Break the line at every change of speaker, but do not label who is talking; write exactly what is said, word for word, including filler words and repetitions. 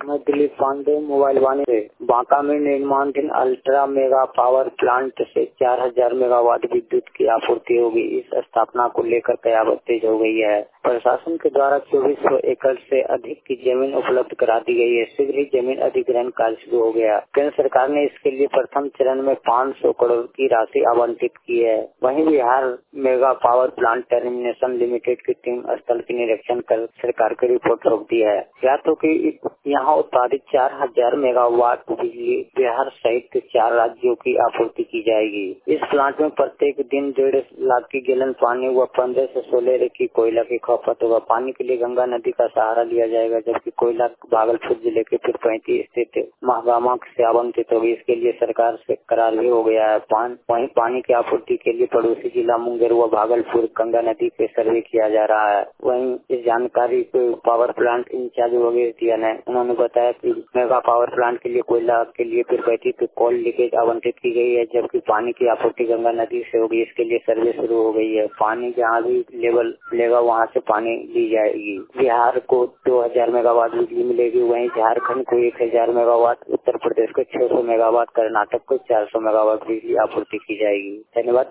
मैं दिलीप पांडे मोबाइल वाणी से। बांका में निर्माणाधीन अल्ट्रा मेगा पावर प्लांट से चार हजार मेगावाट विद्युत की आपूर्ति होगी। इस स्थापना को लेकर कयामत तेज हो गई है। प्रशासन के द्वारा चौबीस सौ एकड़ से अधिक की जमीन उपलब्ध करा दी गई है। शीघ्र ही जमीन अधिग्रहण कार्य शुरू हो गया। केंद्र सरकार ने इसके लिए प्रथम चरण में पाँच सौ करोड़ की राशि आवंटित की है। वहीं Bihar mega power plant termination limited की टीम स्थल की निरीक्षण कर सरकार की रिपोर्ट सौंप दी है। ज्ञात हो कि यहाँ उत्पादित चार हजार मेगावाट बिजली बिहार सहित चार राज्यों की आपूर्ति की जाएगी। इस प्लांट में प्रत्येक दिन डेढ़ लाख की गैलन पानी व पंद्रह से सोलह की कोयला की खपत होगा। पानी के लिए गंगा नदी का सहारा लिया जाएगा, जबकि कोयला भागलपुर जिले के पीरपैंती स्थित महागामा से आवंटित होगी। इसके लिए सरकार से करार भी हो गया है। पान, वहीं पानी की आपूर्ति के लिए पड़ोसी जिला मुंगेर व भागलपुर गंगा नदी पे सर्वे किया जा रहा है। वहीं इस जानकारी को पावर प्लांट इंचार्ज वगैरह ने उन्होंने बताया कि मेगा पावर प्लांट के लिए कोयला के लिए पीरपैंती पे कोल लीकेज आवंटित की गई है, जबकि पानी की आपूर्ति गंगा नदी से होगी। इसके लिए सर्वे शुरू हो गई है। पानी जहाँ भी लेवल लेगा वहाँ से पानी ली जाएगी। बिहार को दो हजार मेगावाट बिजली मिलेगी। वहीं झारखंड को एक हजार मेगावाट, उत्तर प्रदेश को छह सौ मेगावाट, कर्नाटक को चार सौ मेगावाट बिजली आपूर्ति की जाएगी। धन्यवाद।